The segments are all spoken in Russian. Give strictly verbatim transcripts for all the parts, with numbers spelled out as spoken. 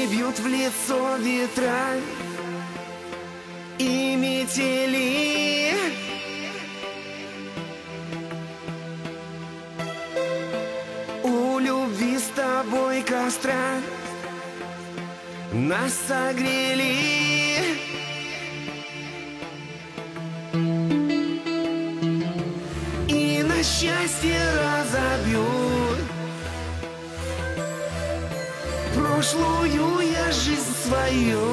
Весной бьют в лицо ветра и метели. У любви с тобой костра нас согрели. И на счастье разобьют прошлую я жизнь свою.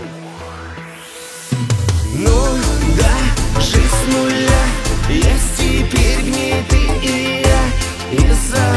Ну да, жизнь с нуля, есть теперь в ней ты и я. Из-за